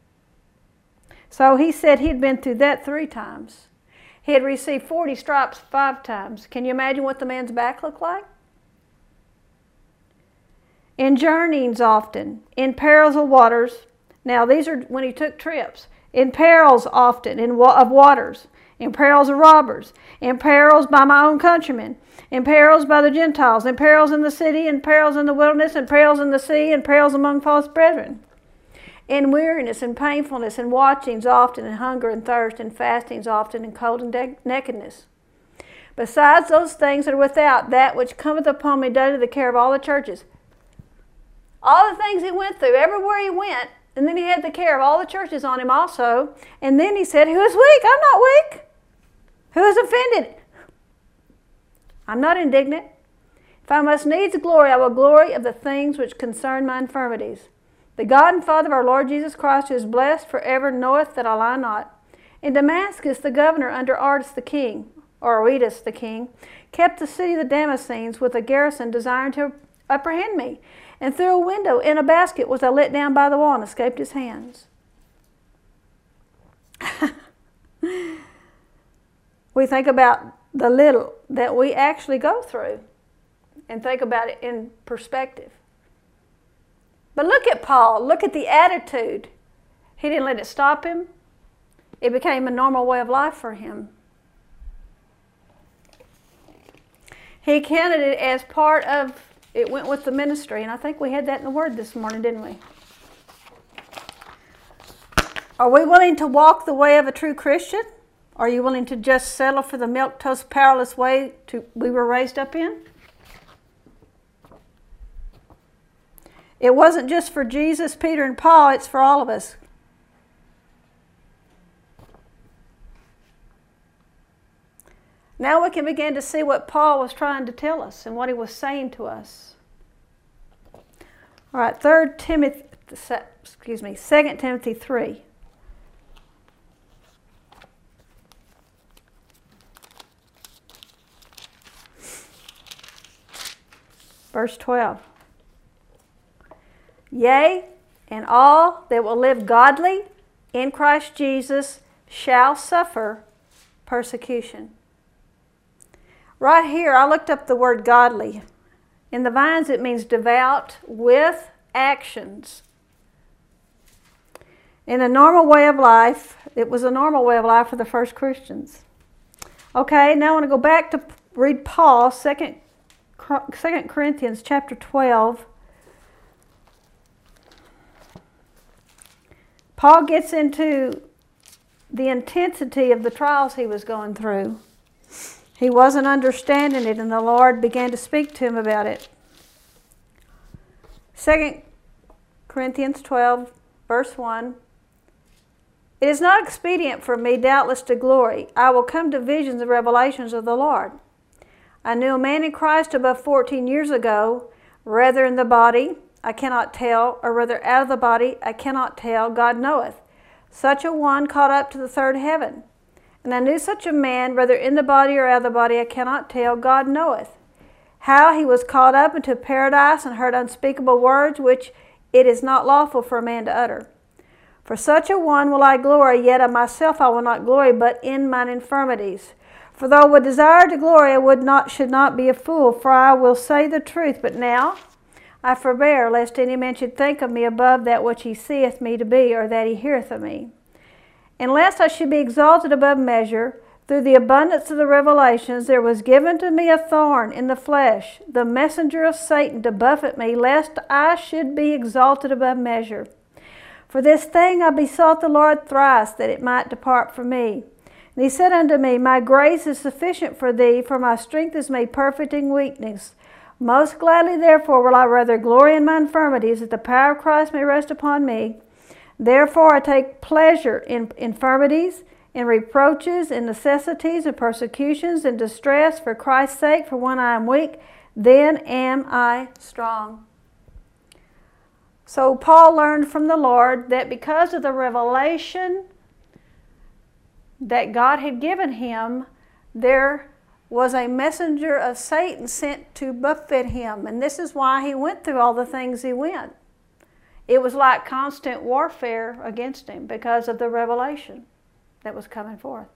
So he said he'd been through that three times. He had received forty stripes five times. Can you imagine what the man's back looked like? In journeyings often, in perils of waters. Now these are when he took trips. In perils often in wa- of waters, in perils of robbers, in perils by my own countrymen, in perils by the Gentiles, in perils in the city, in perils in the wilderness, in perils in the sea, in perils among false brethren. In weariness and painfulness, in watchings often, in hunger and thirst, in fastings often, in cold and de- nakedness. Besides those things that are without, that which cometh upon me done to the care of all the churches. All the things he went through, everywhere he went, and then he had the care of all the churches on him also. And then he said, who is weak? I'm not weak. Who is offended? I'm not indignant. If I must needs glory, I will glory of the things which concern my infirmities. The God and Father of our Lord Jesus Christ, who is blessed forever, knoweth that I lie not. In Damascus, the governor under Aretas the king, or Aretas the king, kept the city of the Damascenes with a garrison, desiring to apprehend me. And through a window in a basket was I let down by the wall and escaped his hands. We think about the little that we actually go through and think about it in perspective. But look at Paul. Look at the attitude. He didn't let it stop him. It became a normal way of life for him. He counted it as part of, it went with the ministry. And I think we had that in the Word this morning, didn't we? Are we willing to walk the way of a true Christian? Are you willing to just settle for the milquetoast, powerless way to, we were raised up in? It wasn't just for Jesus, Peter, and Paul. It's for all of us. Now we can begin to see what Paul was trying to tell us and what he was saying to us. All right, Third Timothy, excuse me, Second Timothy three. Verse twelve. Yea, and all that will live godly in Christ Jesus shall suffer persecution. Right here, I looked up the word godly. In the Vines, it means devout with actions. In a normal way of life, it was a normal way of life for the first Christians. Okay, now I want to go back to read Paul, Second Corinthians chapter twelve. Paul gets into the intensity of the trials he was going through. He wasn't understanding it, and the Lord began to speak to him about it. Second Corinthians twelve, verse one. It is not expedient for me, doubtless, to glory. I will come to visions and revelations of the Lord. I knew a man in Christ above fourteen years ago, whether in the body, I cannot tell, or whether out of the body, I cannot tell, God knoweth. Such a one caught up to the third heaven. And I knew such a man, whether in the body or out of the body, I cannot tell, God knoweth. How he was caught up into paradise and heard unspeakable words, which it is not lawful for a man to utter. For such a one will I glory, yet of myself I will not glory, but in mine infirmities. For though I would desire to glory, I would not, should not be a fool, for I will say the truth. But now I forbear, lest any man should think of me above that which he seeth me to be, or that he heareth of me. And lest I should be exalted above measure, through the abundance of the revelations, there was given to me a thorn in the flesh, the messenger of Satan, to buffet me, lest I should be exalted above measure. For this thing I besought the Lord thrice, that it might depart from me. And he said unto me, My grace is sufficient for thee, for my strength is made perfect in weakness. Most gladly, therefore, will I rather glory in my infirmities, that the power of Christ may rest upon me. Therefore I take pleasure in infirmities, in reproaches, in necessities, in persecutions, in distress, for Christ's sake. For when I am weak, then am I strong. So Paul learned from the Lord that because of the revelation that God had given him, there was a messenger of Satan sent to buffet him. And this is why he went through all the things he went. It was like constant warfare against him because of the revelation that was coming forth.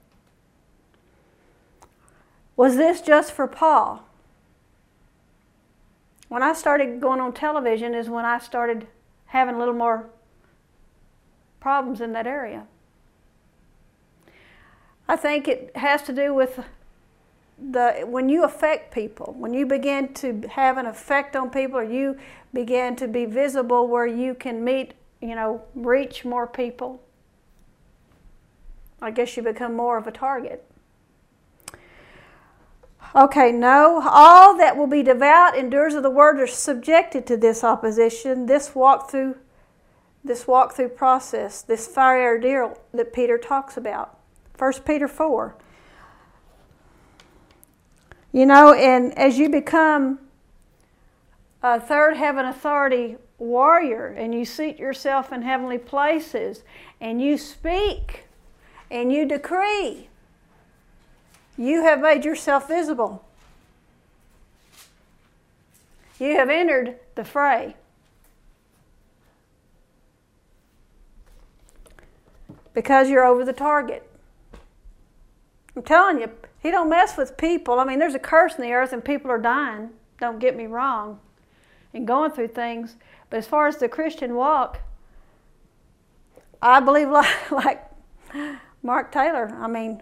Was this just for Paul? When I started going on television is when I started having a little more problems in that area. I think it has to do with the when you affect people, when you begin to have an effect on people, or you begin to be visible where you can meet, you know, reach more people, I guess you become more of a target. Okay, no, all that will be devout endurers of the word are subjected to this opposition, this walk through, this walk through process, this fiery ordeal that Peter talks about. First Peter four. You know, and as you become a third heaven authority warrior, and you seat yourself in heavenly places, and you speak, and you decree. You have made yourself visible. You have entered the fray. Because you're over the target. I'm telling you, he don't mess with people. I mean, there's a curse in the earth and people are dying. Don't get me wrong. And going through things. But as far as the Christian walk, I believe like, like Mark Taylor. I mean,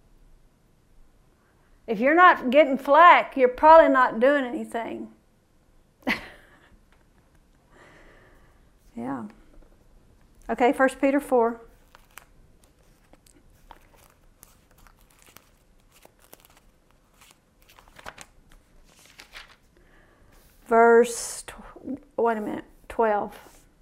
if you're not getting flack, you're probably not doing anything. Yeah. Okay, First Peter four. Verse, wait a minute, twelve.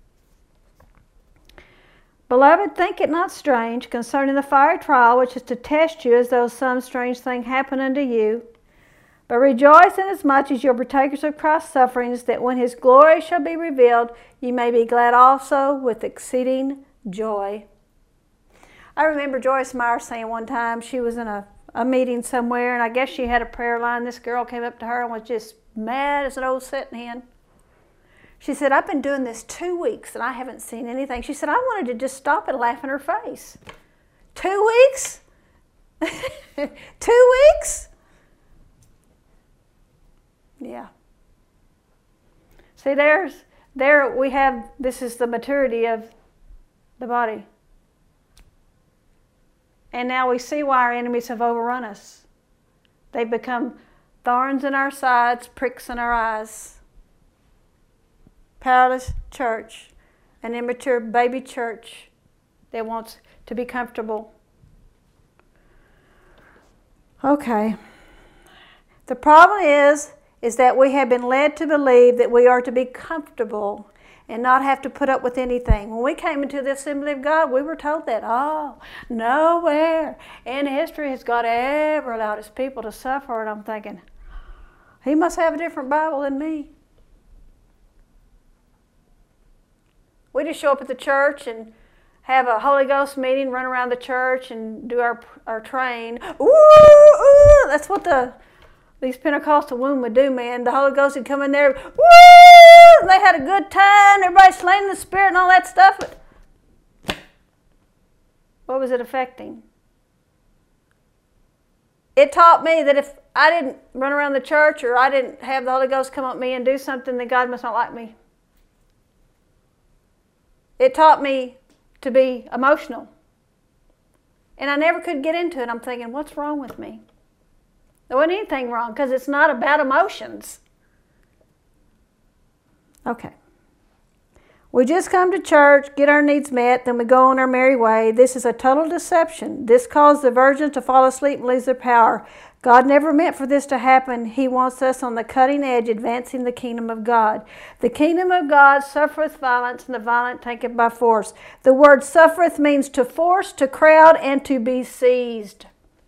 Beloved, think it not strange concerning the fiery trial which is to test you as though some strange thing happened unto you. But rejoice inasmuch as you are partakers of Christ's sufferings, that when his glory shall be revealed, you may be glad also with exceeding joy. I remember Joyce Meyer saying one time, she was in a, a meeting somewhere, and I guess she had a prayer line. This girl came up to her and was just mad as an old setting hen. She said, I've been doing this two weeks and I haven't seen anything. She said, I wanted to just stop and laugh in her face. Two weeks? Two weeks? Yeah. See, there's, there we have, this is the maturity of the body. And now we see why our enemies have overrun us. They've become thorns in our sides, pricks in our eyes. Powerless church, an immature baby church that wants to be comfortable. Okay. The problem is, is that we have been led to believe that we are to be comfortable and not have to put up with anything. When we came into the Assembly of God, we were told that, oh, nowhere in history has God ever allowed his people to suffer. And I'm thinking, he must have a different Bible than me. We just show up at the church and have a Holy Ghost meeting, run around the church and do our our train. Ooh, ooh, that's what the these Pentecostal women would do, man. The Holy Ghost would come in there, woo! They had a good time. Everybody slain in the Spirit and all that stuff. But what was it affecting? It taught me that if I didn't run around the church or I didn't have the Holy Ghost come up me and do something, then God must not like me. It taught me to be emotional. And I never could get into it. I'm thinking, what's wrong with me? There wasn't anything wrong because it's not about emotions. Okay. We just come to church, get our needs met, then we go on our merry way. This is a total deception. This caused the virgins to fall asleep and lose their power. God never meant for this to happen. He wants us on the cutting edge, advancing the kingdom of God. The kingdom of God suffereth violence, and the violent take it by force. The word suffereth means to force, to crowd, and to be seized.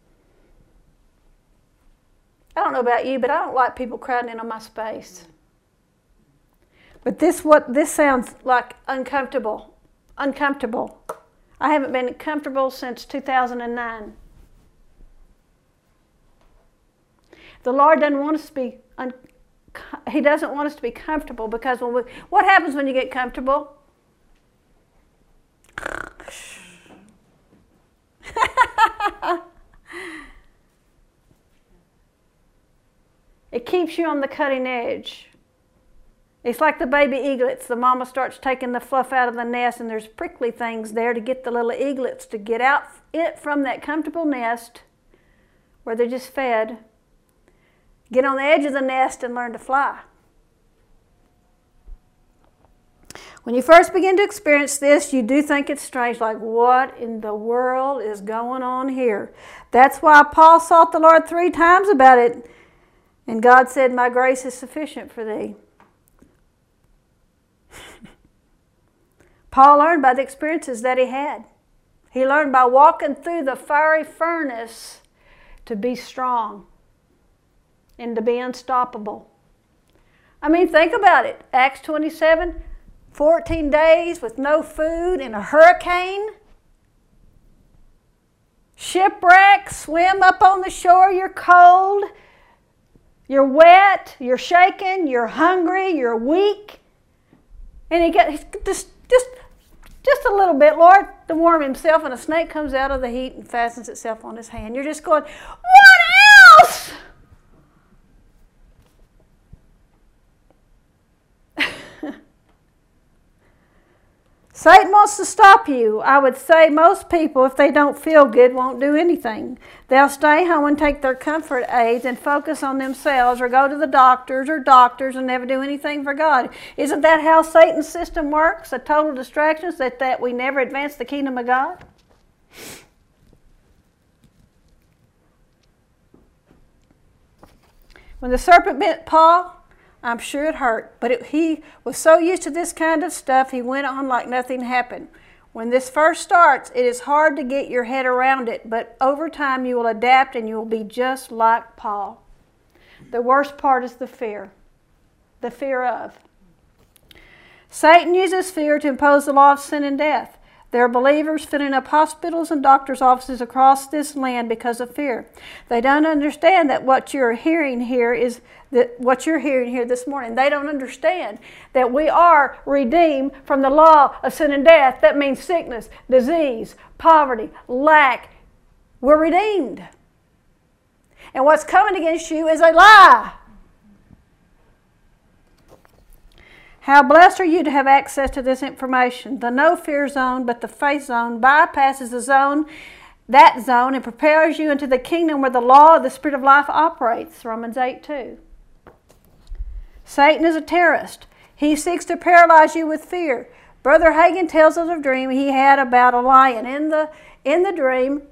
I don't know about you, but I don't like people crowding in on my space. But this what this sounds like uncomfortable. Uncomfortable. I haven't been comfortable since two thousand nine. The Lord doesn't want us to be, un- He doesn't want us to be comfortable, because when we, what happens when you get comfortable? It keeps you on the cutting edge. It's like the baby eaglets. The mama starts taking the fluff out of the nest, and there's prickly things there to get the little eaglets to get out it from that comfortable nest where they're just fed. Get on the edge of the nest and learn to fly. When you first begin to experience this, you do think it's strange, like, what in the world is going on here? That's why Paul sought the Lord three times about it, and God said, my grace is sufficient for thee. Paul learned by the experiences that he had. He learned by walking through the fiery furnace to be strong and to be unstoppable. I mean, think about it. Acts twenty-seven, fourteen days with no food in a hurricane. Shipwreck, swim up on the shore, you're cold, you're wet, you're shaken, you're hungry, you're weak. And he got he's just, just, just a little bit, Lord, to warm himself, and a snake comes out of the heat and fastens itself on his hand. You're just going, what else? Satan wants to stop you. I would say most people, if they don't feel good, won't do anything. They'll stay home and take their comfort aids and focus on themselves, or go to the doctors or doctors and never do anything for God. Isn't that how Satan's system works? A total distraction, that, that we never advance the kingdom of God? When the serpent bit Paul, I'm sure it hurt, but it, he was so used to this kind of stuff, he went on like nothing happened. When this first starts, it is hard to get your head around it, but over time you will adapt and you will be just like Paul. The worst part is the fear, the fear of. Satan uses fear to impose the law of sin and death. There are believers filling up hospitals and doctors' offices across this land because of fear. They don't understand that what you're hearing here is that what you're hearing here this morning. They don't understand that we are redeemed from the law of sin and death. That means sickness, disease, poverty, lack. We're redeemed. And what's coming against you is a lie. How blessed are you to have access to this information. The no fear zone, but the faith zone, bypasses the zone, that zone, and prepares you into the kingdom where the law of the Spirit of life operates. Romans eight two. Satan is a terrorist. He seeks to paralyze you with fear. Brother Hagin tells us of a dream he had about a lion. In the, in the dream,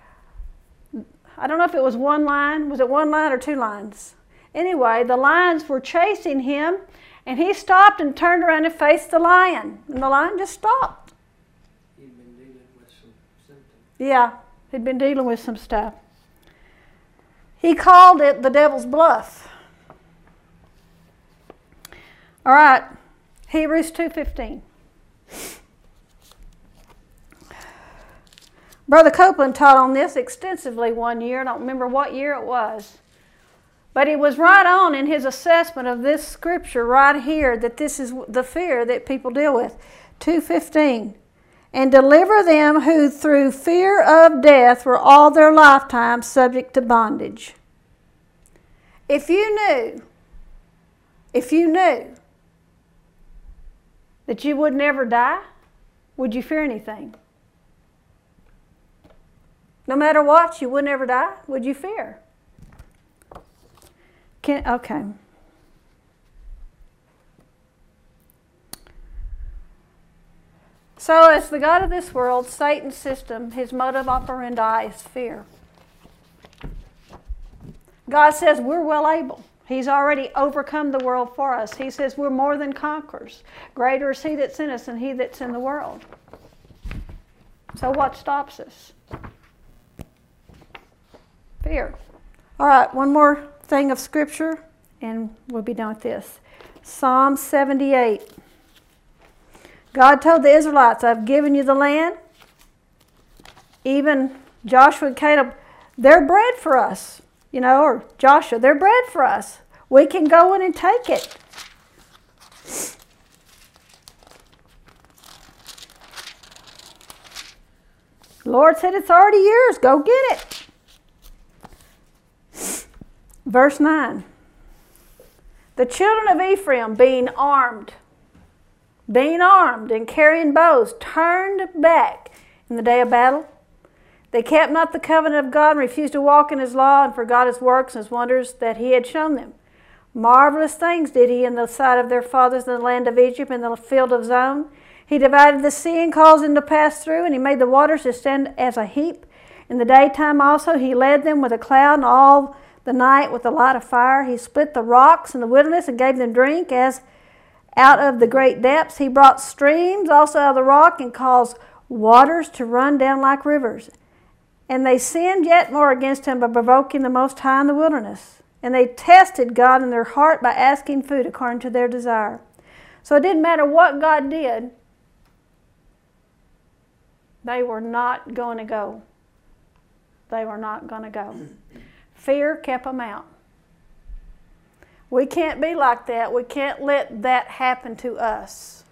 I don't know if it was one lion. Was it one lion or two lions? Anyway, the lions were chasing him, and he stopped and turned around and faced the lion. And the lion just stopped. He'd been dealing with some symptoms. Yeah, he'd been dealing with some stuff. He called it the devil's bluff. All right, Hebrews two fifteen. Brother Copeland taught on this extensively one year. I don't remember what year it was. But he was right on in his assessment of this scripture right here, that this is the fear that people deal with. two fifteen. And deliver them who through fear of death were all their lifetime subject to bondage. If you knew, if you knew that you would never die, would you fear anything? No matter what, you would never die, would you fear? Can, okay. So as the God of this world, Satan's system, his modus operandi is fear. God says we're well able. He's already overcome the world for us. He says we're more than conquerors. Greater is he that's in us than he that's in the world. So what stops us? Fear. All right, one more thing of scripture, and we'll be done with this. Psalm seventy-eight. God told the Israelites, I've given you the land. Even Joshua and Caleb, they're bread for us. You know, or Joshua, they're bread for us. We can go in and take it. The Lord said it's already yours. Go get it. Verse nine. The children of Ephraim, being armed, being armed and carrying bows, turned back in the day of battle. They kept not the covenant of God and refused to walk in his law and forgot his works and his wonders that he had shown them. Marvelous things did he in the sight of their fathers in the land of Egypt, in the field of Zon. He divided the sea and caused them to pass through, and he made the waters to stand as a heap. In the daytime also he led them with a cloud, and all the night with a light of fire. He split the rocks in the wilderness and gave them drink as out of the great depths. He brought streams also out of the rock and caused waters to run down like rivers. And they sinned yet more against him by provoking the Most High in the wilderness. And they tested God in their heart by asking food according to their desire. So it didn't matter what God did, they were not going to go. They were not going to go. Fear kept them out. We can't be like that. We can't let that happen to us.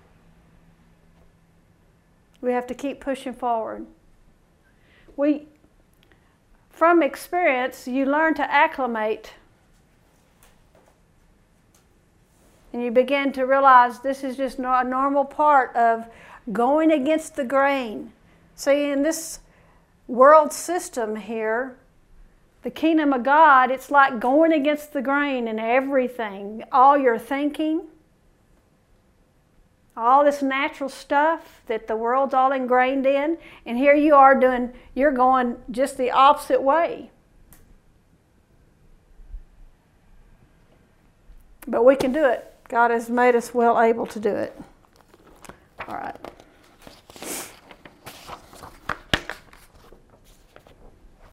We have to keep pushing forward. We, from experience, you learn to acclimate. And you begin to realize this is just a normal part of going against the grain. See, in this world system here, the kingdom of God, it's like going against the grain in everything. All your thinking, all this natural stuff that the world's all ingrained in, and here you are doing, you're going just the opposite way. But we can do it. God has made us well able to do it.